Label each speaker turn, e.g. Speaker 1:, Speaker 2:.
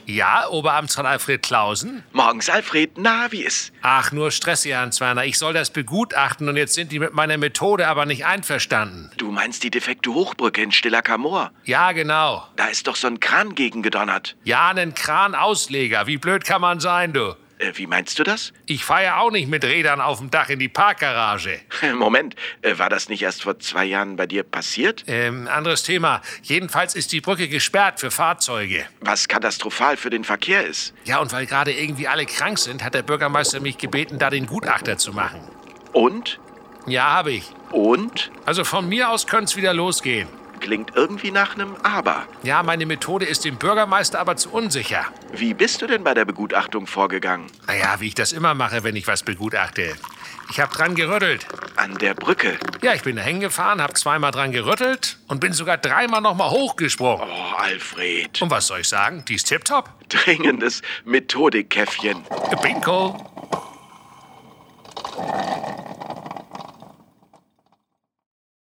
Speaker 1: Ja, Oberamtsrat Alfred Clausen?
Speaker 2: Morgens, Alfred. Na, wie ist?
Speaker 1: Ach, nur Stress, Herr Hans-Werner. Ich soll das begutachten und jetzt sind die mit meiner Methode aber nicht einverstanden.
Speaker 2: Du meinst die defekte Hochbrücke in Stiller-Kamor?
Speaker 1: Ja, genau.
Speaker 2: Da ist doch so ein Kran gegen gedonnert.
Speaker 1: Ja, einen Kranausleger. Wie blöd kann man sein, du?
Speaker 2: Wie meinst du das?
Speaker 1: Ich fahre ja auch nicht mit Rädern auf dem Dach in die Parkgarage.
Speaker 2: Moment, war das nicht erst vor 2 Jahren bei dir passiert?
Speaker 1: Anderes Thema. Jedenfalls ist die Brücke gesperrt für Fahrzeuge.
Speaker 2: Was katastrophal für den Verkehr ist.
Speaker 1: Ja, und weil gerade irgendwie alle krank sind, hat der Bürgermeister mich gebeten, da den Gutachter zu machen.
Speaker 2: Und?
Speaker 1: Ja, habe ich.
Speaker 2: Und?
Speaker 1: Also von mir aus könnte es wieder losgehen.
Speaker 2: Klingt irgendwie nach einem Aber.
Speaker 1: Ja, meine Methode ist dem Bürgermeister aber zu unsicher.
Speaker 2: Wie bist du denn bei der Begutachtung vorgegangen?
Speaker 1: Naja, wie ich das immer mache, wenn ich was begutachte. Ich habe dran gerüttelt.
Speaker 2: An der Brücke?
Speaker 1: Ja, ich bin da hingefahren, habe 2-mal dran gerüttelt und bin sogar 3-mal noch mal hochgesprungen.
Speaker 2: Oh, Alfred.
Speaker 1: Und was soll ich sagen? Die ist tipptopp.
Speaker 2: Dringendes Methodikkäffchen.
Speaker 1: Bingo.